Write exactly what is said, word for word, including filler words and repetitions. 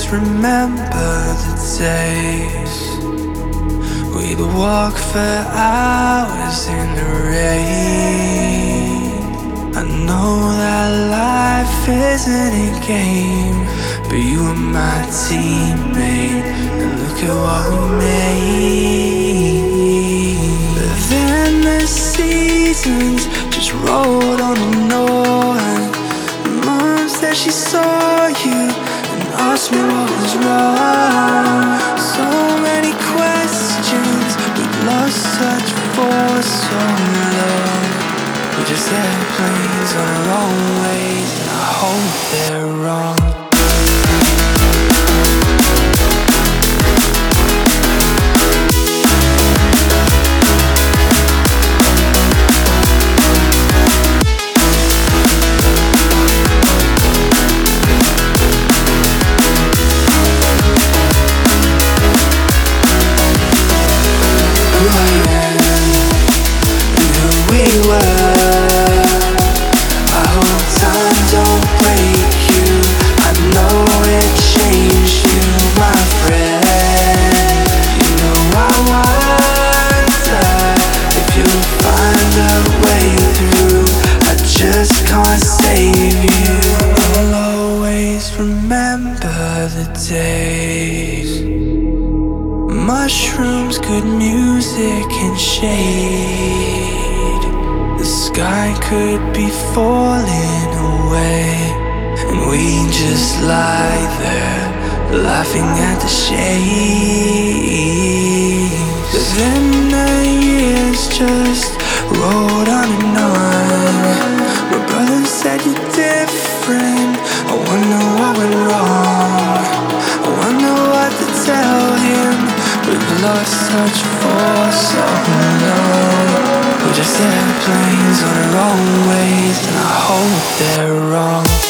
remember the days we'd walk for hours in the rain. I know that life isn't a game, but you were my teammate, and look at what we made. But then the seasons just rolled on and on. Mom said she saw you and asked me what was wrong. So many questions, we'd lost touch for so long. We just airplanes on our own ways, and I hope they're wrong. Remember the days, mushrooms, good music and shade. The sky could be falling away, and we just lie there laughing at the shades. But then the years just rolled on and on. My brother said you're different. I wonder what went wrong. I wonder what to tell him. We've lost touch for so long. We're just airplanes on our own ways, and I hope they're wrong.